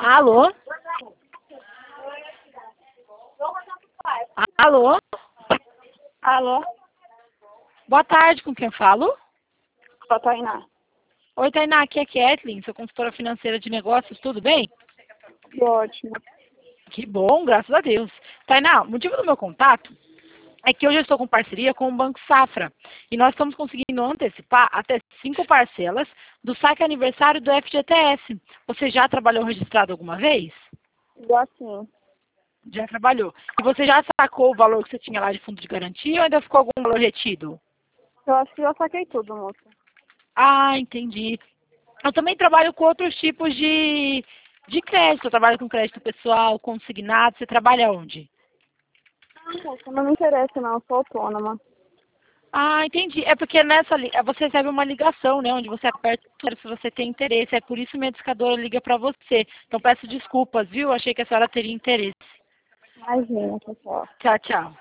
Alô? Alô? Alô? Boa tarde, com quem eu falo? Só Tainá. Oi, Tainá, aqui é a Kathleen, sou consultora financeira de negócios, tudo bem? Ótimo. Que bom, graças a Deus. Tainá, o motivo do meu contato é que hoje eu estou com parceria com o Banco Safra e nós estamos conseguindo antecipar até 5 parcelas do saque aniversário do FGTS. Você já trabalhou registrado alguma vez? Já sim. Já trabalhou. E você já sacou o valor que você tinha lá de fundo de garantia ou ainda ficou algum valor retido? Eu acho que já saquei tudo, moça. Ah, entendi. Eu também trabalho com outros tipos de crédito. Eu trabalho com crédito pessoal, consignado. Você trabalha onde? Moça, não me interessa não, eu sou autônoma. Ah, entendi. É porque você recebe uma ligação, né? Onde você aperta se você tem interesse. É por isso minha discadora liga para você. Então peço desculpas, viu? Achei que a senhora teria interesse. Imagina, pessoal. Tchau, tchau.